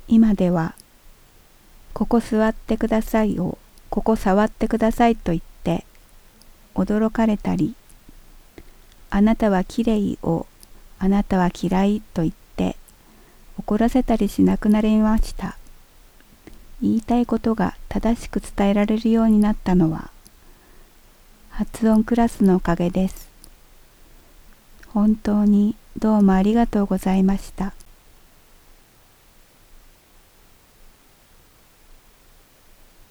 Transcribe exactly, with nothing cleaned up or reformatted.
今では、ここ座ってくださいをここ触ってくださいと言って驚かれたり、あなたはきれいをあなたは嫌いと言って怒らせたりしなくなりました。言いたいことが正しく伝えられるようになったのは、発音クラスのおかげです。本当にどうもありがとうございました。